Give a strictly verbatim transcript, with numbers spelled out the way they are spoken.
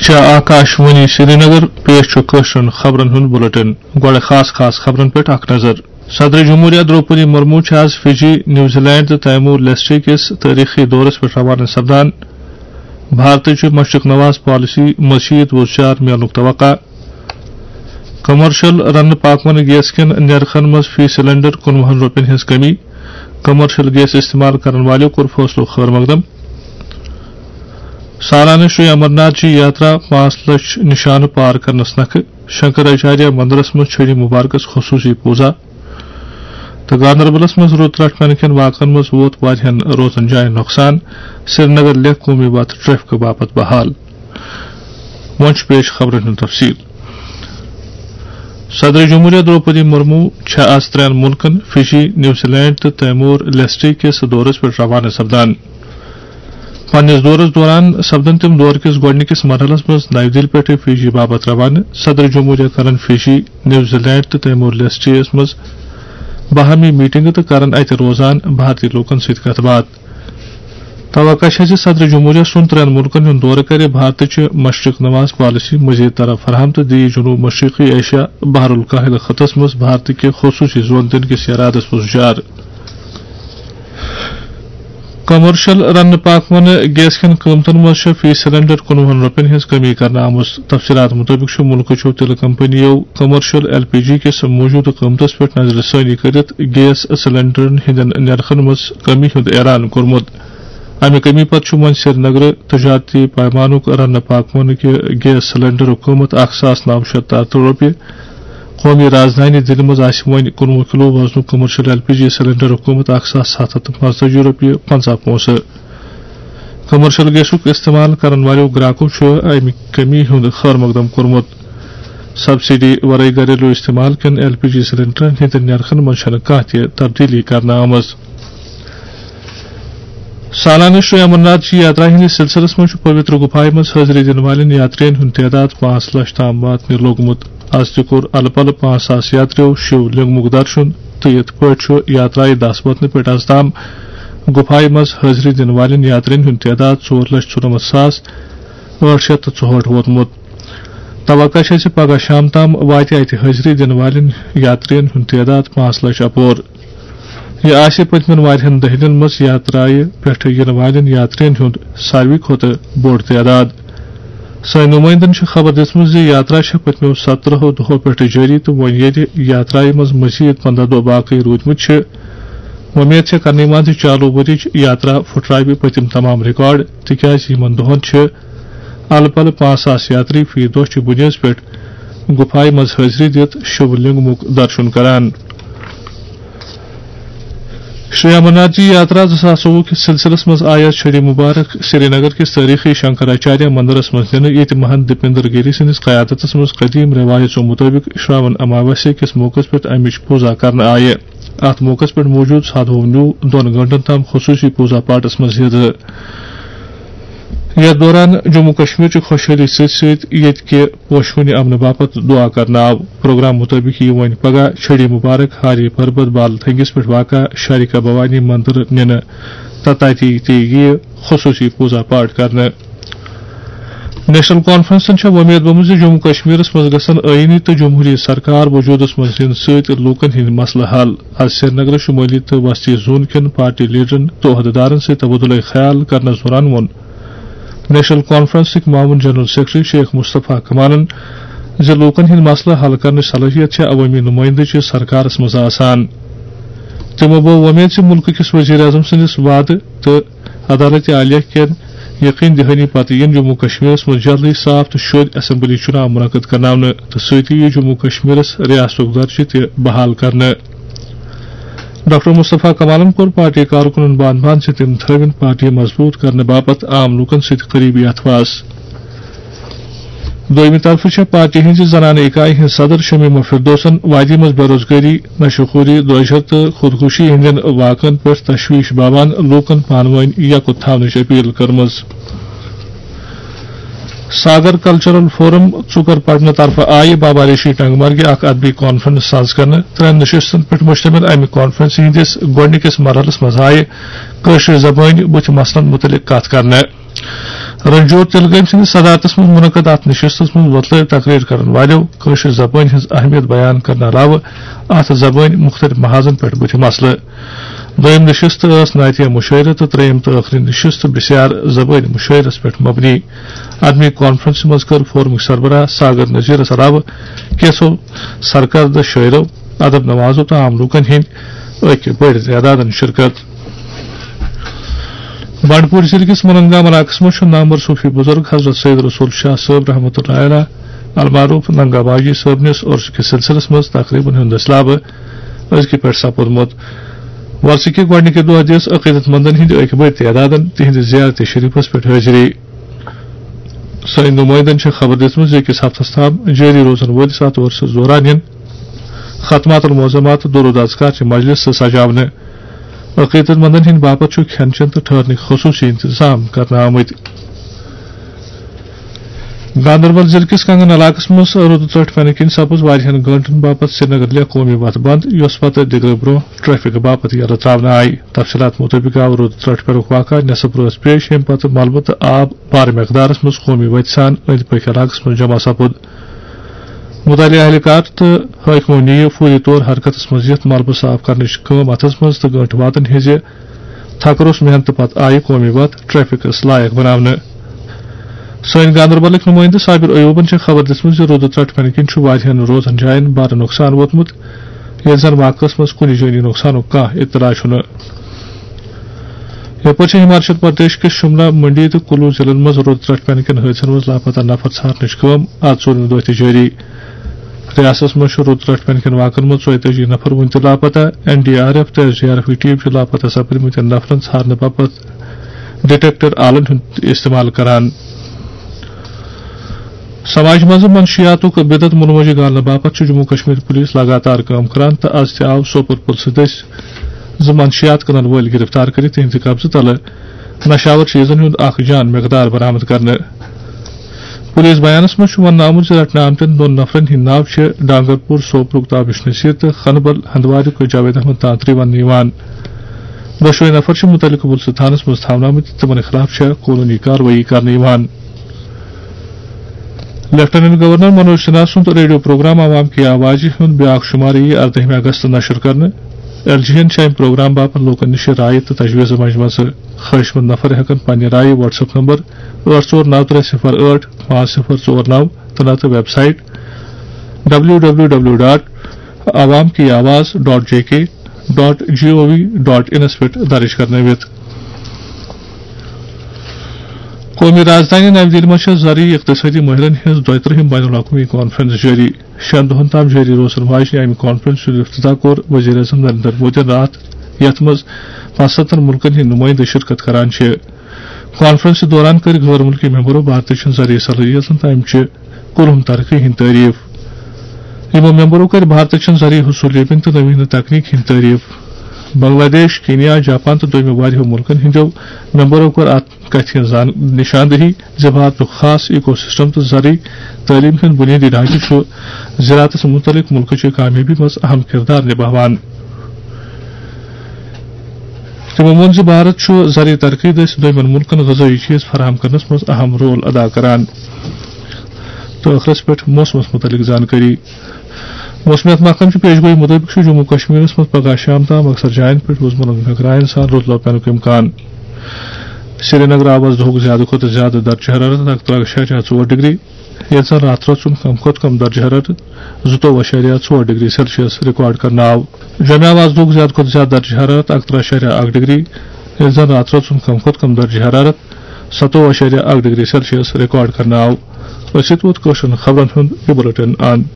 آکاشوانی سری نگر پیش کشن خبرن ہند بلٹن گوڑ خاص خاص خبرن پہ اخ نظر صدر جمہوریہ دروپدی مرمو آز فجی نیوزی لینڈ تو تیمور لیسٹری کس تاریخی دورس پہ روانہ سپدان بھارت مشرق نواز پالیسی مزید وسعت ملنک توقع کمرشل رن پاکون گیس کن نرخن مز فی سلنڈر کنوہن روپین ہز کمی کمرشل گیس استعمال کرن والوں کور فیصلو خیر مقدم سالانہ شری امرناتھ جی یاترا پانچ لچھ نشانہ پار کرنس نکھ شنکراچاریہ مندرس مز چھڑی مبارکس خصوصی پوزا تو گاندربلس مز رود رٹمن کن واقعن مز ووت واریہن روزن جائن نقصان سری نگر لیک قومی وت ٹریفک باپت بحال ونچ پیش خبرن ہند تفصیل صدر جمہوریہ دروپدی مرمو آز ترین ملکن فجی نیوزی لینڈ تو تیمور لیسٹری کس دورس پہ روانہ سپدان پنس دورس دوران سپدن تم دور کس گوڈنکس مرحلس مز نئی دل پہ فجی باپت روانہ صدر جمہوریہ کرن فجی نیوزی لینڈ تو تیمور لیسٹری مز باہمی میٹنگ تو کرن ات روزان بھارتی لوکن ست کت بات توقع صدر جمہوریہ سن ترین ملکن ہند دورہ کرے بھارت مشرق نواز پالیسی مزید طرف فراہم تو دی جنوب مشرقی ایشیا بحر الکاہل خطس مز بھارت کے خصوصی زون دن کس ارادس مزار کمرشل رن پاکون گیس کن قیمتن مز فی سلنڈر کنوہن روپین ہز کمی کرنا آمت تفصیلات مطابق ملک تیل کمپنیو کمرشل ایل پی جی کس موجودہ قیمتس پہ نظر ثانی کرت گیس سلنڈرن ہندین نرخن مز کمی ہند اعلان کورمت امہ کمی پتہ وۄنۍ سری نگر تجارتی پیمانک رن پاکون کہ گیس سلنڈر قیمت اکھ ساس نو شیت ترتھ روپیہ قومی راجدھانی دلہ مز آسہ وۄنۍ کنوہ کلو وزن commercial L P G cylinder قیمت اکھ ساس ستھ ہتھ پانژتٲجی روپیہ پنژہ پونسہٕ کمرشل گیسک استعمال کرن والو گراکو امہ کمی ہند خیر مقدم کورمت سبسڈی ورائے گھریلو استعمال کن ایل پی جی سلنڈرن ہندین نرخن مز چھنہ کانٛہہ تہ تبدیلی کرنہٕ آمٕژ سالانہ شری امرناتھ جی یاترا ہندس سلسلس مز پوتر گفائے مز حاضری دن والن یاترین ہند تعداد پانچ لچھ تام واتن لوگمت آز تہ کور الہ پلہ پانچ ساس یاتریو شیو لنگمک درشن تو یت پٲٹھۍ یاترائے دس وطن پہ آز تام گفائے مز حاضری دن والن یاترین ہند تعداد ژور لچھ ژُنمتھ ساس ٲٹھ شیتھ تہٕ ژُہٲٹھ ووتمت توقع چھ پگہ شام تام واتہ اتہ حاضری دن والن یاترین ہند تعداد پانچ لچھ اپور یہ آسہ پتمن واریہن دہلین مز یاترائے پہ ین والن یاترین ہند ساروی کھوتہ بوڑ تعداد سن نمائندن خبر دژمٕژ زِ یاترا پتمو سترہو دہو پہ جاری تو وۄنۍ ییٚلہِ یاترائے مز مزید پندہ دۄہ باقی روٗدمٕتۍ چھِ وۄمید چھےٚ کرنہٕ یِوان زِ چالو ؤرِچ یاترا پھُٹراوِ پٔتِم تمام ریکارڈ تِکیازِ یِمن دۄہن چھِ الہٕ پلہٕ پانژھ ساس یاتری فی دۄہ چہِ بُنیٲدِ پٮ۪ٹھ گُفایہِ منٛز حٲضری دِتھ شِو لنگمُک درشن کران شری امرناتھ جی یاترا زٕ ساس ژوٚوُہ کس سلسلس مز آیا چھڑی مبارک سری نگر کس تاریخی شنکراچاریہ مندرس مز دنہٕ ییٚتہِ مہنت دپیندر گیری سندس قیادتس مز قدیم روایتو مطٲبق شراون اماوسیہ کس موقعس پہ امچ پوزا کرنہٕ آیہِ اتھ موقعس پہ موجود سادھوو نیو دون گنٹن تام خصوصی پوزا پاٹس مز حصہٕ یتھ دوران جموں کشمیر چہ خوشحالی ست ست یت کہ پوشونی امن باپت دعا کرنا آو پروگرام مطابق یہ ون پگہ چھڑی مبارک ہاری پربت بال تھنگس پہ واقع شارکا بھوانی مندر ننہ تتہ یہ خصوصی پوزا پاٹ کرنا نیشنل کانفرنسن چھ وۄمید بمژ زِ جموں کشمیرس مز گژھن آئینی تو جمہوری سرکار وجودس مز دن ست لوکن ہند مسلہ حل آز سری نگر شمالی تو وسطی زون کن پارٹی لیڈرن تو عہدیدارن ست تبادلہ خیال کرنس دوران وون نیشنل کانفرنسک معاون جنرل سیکرٹری شیخ مصطفیٰ کمالن زِ لوکن ہند مسلہ حل کرنے صلاحیت چھ عوامی نمائندگی سرکارس مز آسان تمو بو وۄمید زِ ملک کس وزیر اعظم سندس وعدٕ تو عدالت عالیہ کین یقین دہانی پتہ ین جموں کشمیرس مز جلدی صاف تو شد اسمبلی چناو منعقد کرناونہٕ تو سۭتی یی جموں کشمیرس ریاستک درجہ تہ بحال کرنہٕ ڈاکٹر مصطفیٰ کمالن کور پارٹی کارکنن بان بان سے تم تھوین پارٹی مضبوط کرنے باپت عام لوکن ست قریبی اتواس دویمہ طرف چھ پارٹی ہز زنانہ اکائی ہند صدر شمیمہ فردوسن وادی مز بے روزگاری نشہوری دہشت تو خودکشی ہندین واقعن پہ تشویش باوان لوکن پانوین یکوت تھونچ اپیل کرمز ساگر کلچرل فورم ژُکر پٹنہ طرف آئی بابا ریشی ٹنگ مرگہ اخ ادبی کانفرنس ساز کرنے ترین نشستن پہ مشتمل امہ کانفرنس ہندس گۄڈنِکس مرحلس مز آئی کٲشر زبان بُتھِ مسلن متعلق کت کرنے رنجور تلگام سندس صدارتس من منعقد ات نشستس من وطلب تقریر کرن والو کٲشِر زبان ہز اہمیت بیان کرنے علاوہ ات زبان مختلف محاذن پہ بُتھِ مسلہٕ دویم نشست ٲس نعتیہ مشاعرٕ تہٕ ترٛیٚیِم تہٕ ٲخری نشست بسیار زبٲنۍ مشاعرس پٮ۪ٹھ مبنی عدمی کانفرنس منٛز کٔر فورمٕکۍ سربراہ ساگر نذیرس علاوہ کینٛژو سرکردٕ شٲعرو ادب نوازو تہٕ عام لوٗکن ہٕنٛدۍ أکۍ بٔڑۍ تعدادن شرکت بنڈپور ضلع کس ملنگام علاقس مز نامور صوفی بزرگ حضرت سید رسول شاہ صٲب رحمۃ اللہ علیہ المعروف ننگا باجی صٲبنس عرس کس سلسلس مز تقریبن ہند اسلابہ أزکہِ پٮ۪ٹھ سپودمُت ورثہ کہ گۄڈنِکہِ دۄہ دِژ عقیدت مندن ہند أکۍ بٔڑۍ تعدادن تہنٛدِ زیارت شریفس پٮ۪ٹھ حٲضری سٲنۍ نمٲیندن چھِ خبر دِژمٕژ زِ أکِس ہفتس تام جٲری روزن وٲلِس اتھ عرسس دوران یِن ختمات المعظمات تہٕ درود اذکار چہِ مجلس سجاونہٕ عقیدت مندن ہند باپت کھین چین تو ٹھہرنک خصوصی انتظام کرنے آمت گاندربل ضلع کس کنگن علاقس مز رود ژٹھ پینہ کن سپز واریاہن گنٹن باپت سری نگر لیہ قومی وتھ بند یس پتہ دگرٕ برو ٹریفک باپت یلہٕ تراونہٕ آیہِ تفصیلات مطٲبق آو رود ژٹھ پینک واقعہ نصف رٲژ پیش ییٚمہِ پتہٕ ملبہٕ تہٕ آب بارٕ مقدارس مز قومی وتہِ سان أنٛدۍ پٔکۍ علاقس مز جمع سپُد مطالعہ اہلکار تہٕ حٲکمو نِیہِ فوری طور حرکتس منٛز یِتھ ملبہٕ صاف کرنٕچ کٲم اتھس منٛز تہٕ گٲنٹہٕ واتن ہٕنٛزِ تھکروس محنتہٕ پتہٕ آیہِ قومی وتھ ٹریفکس لایق بناونہٕ سٲنۍ گاندربلٕکۍ نُمٲیندٕ صابر ایوبن چھےٚ خبر دِژمٕژ زِ روٗدٕ ژٹھ پینہٕ کِنۍ چھُ واریاہن روزن جاین بارٕ نۄقصان ووتمُت ییٚلہِ زن واقعس منٛز کُنہِ جٲنی نۄقصانُک کانٛہہ اطلاع چھُنہٕ یپٲرۍ چھِ ہماچل پردیش کِس شملہ منڈی تہٕ کُلوٗ ضلعن منٛز روٗدٕ ژٹھ پینہٕ کٮ۪ن حٲدثن منٛز لاپتہ نفر ژھارنٕچ کٲم آز ژوٗرمہِ دۄہ تہِ جٲری ریاستس منٛز چھُ روٗدٕ ژٹھ پینہٕ کٮ۪ن واقعن منٛز ژۄیتٲجی نفر وُنہِ تہِ لاپتہ این ڈی آر ایف تہٕ S D R F team چھِ لاپتہ سپدمٕتٮ۪ن نفرن ژھارنہٕ باپتھ ڈِٹیکٹر آلن ہُنٛد استعمال کران سماج منٛز منشیاتُک بدعت مُلوَجہِ گالنہٕ باپتھ چھُ جموں کشمیر پُلیٖس لگاتار کٲم کران تہٕ آز تہِ آو سوپور پُلسہٕ دٔسۍ زٕ منشیات کٕنن وٲلۍ گرفتار کٔرِتھ تِہنٛدِ قبضہٕ تلہٕ نشاور چیٖزن ہُنٛد اکھ جان مقدار برآمد کرنہٕ پُلیٖس بیانس منٛز چھُ وننہٕ آمُت زِ رٹنہٕ آمتٮ۪ن دۄن نفرن ہٕنٛدۍ ناو چھِ ڈانگرپوٗر سوپرُک تابش نصیٖر تہٕ خنبل ہندواریُک جاوید احمد تانتری وننہٕ یِوان دۄشوے نفر چھِ مُتعلقہٕ پُلسہٕ تھانس منٛز تھاونہٕ آمٕتۍ تہٕ تِمن خٕلاف چھےٚ قونوٗنی کاروٲیی کرنہٕ یِوان لیفٹننٹ گورنر منوج سنہا سُنٛد ریڈیو پروگرام عوام کی آوازِ ہُنٛد بیاکھ شُمارٕ یی اردہمہِ اگست نشر کرنہٕ ایل جی یَن چھِ امہِ پروگرام باپتھ لوٗکن نِش رایہِ تہٕ تجویٖزٕ منٛجمژٕ خٲہِش منٛد نفر ہٮ۪کن پننہِ رایہِ واٹس ایپ نمبر ٲٹھ ژور نو ترٛےٚ صِفر ٲٹھ پانٛژھ صِفر ژور نو تہٕ نتہٕ website W W W dot Awam ki آواز ڈاٹ جے کے ڈاٹ جی او وی ڈاٹ انس پٮ۪ٹھ درٕج کرنٲوِتھ قومی رازدانی نو دِلہِ منٛز چھےٚ زرعی اقتصٲدی مٲہرن ہٕنٛز دۄیترٕہِم بین الاقوٲمی کانفرنس جٲری شیٚن دۄہن تام جٲری روزن واجنہِ امہِ کانفرنس ہُنٛد افتتاح کوٚر وزیر اعظم نریندر مودیَن راتھ یتھ منٛز پانٛژستن مُلکن ہٕنٛدۍ نُمٲیندٕ شرکت کران چھِ کانفرنسہِ دوران کٔرۍ غٲر مُلکی ممبرو بھارتٕچ زرعی صلٲحیتن تہٕ امچہِ کُلہُم ترقی ہٕنٛدۍ تعریٖف یِمو ممبرو کٔرۍ بھارتٕچ زرعی حصوٗلیٲبی تہٕ نویٖنہٕ تکنیٖک ہٕنٛدۍ تعریٖف بنگلہ دیش کینیا جاپان تہٕ دوٚیمہِ واریاہو مُلکن ہٕنٛدیو ممبرو کوٚر اتھ کتھِ ہٕنٛز نشاندہی زِ بھارتُک خاص ایٖکو سسٹم تہٕ زرعی تعلیٖم ہُنٛد بُنیٲدی ڈھانچہٕ چھُ زراعتس مُتعلق مُلکٕچہِ کامیٲبی منٛز اہم کِردار نِباوان تِمو ووٚن زِ بھارت چھُ زرعی ترقی دٔسۍ دوٚیمٮ۪ن مُلکن غذٲیی چیٖز فراہم کرنس منٛز اہم رول ادا کران تہٕ ٲخرس پٮ۪ٹھ موسمس مُتعلق زانکٲری موسمیات محکمہٕ چہِ پیشگویی مُطٲبق چھُ جموں کشمیرس منٛز پگہہ شام تام اکثر جاین پٮ۪ٹھ وُزمُلن گگرایَن سان روٗد لوٚپ پینُک اِمکان سری نگر آو آز دُہُک زیادٕ کھۄتہٕ زیادٕ درجہٕ حرارت اکترٕہ اَشاریہ ژور ڈگری ییٚلہِ زن راتھ رٲژ کم کھۄتہٕ کم درجہٕ حرارت زٕتووُہ اَشاریہ ژور ڈگری سیلسیس رِکارڈ کرنہٕ آو جوٚمہِ آو آز دُہُک زیادٕ کھۄتہٕ زیادٕ درجہٕ حرارت اکترٕہ اَشاریہ اکھ ڈگری ییٚلہِ زن راتھ رٲژ کم کھۄتہٕ کم درجہٕ حرارت ستووُہ اَشاریہ اکھ ڈگری سیلسیس رِکارڈ کرنہٕ آو أسۍ ووت کٲشرٮ۪ن خبرن ہُنٛد یہِ بُلیٹن اند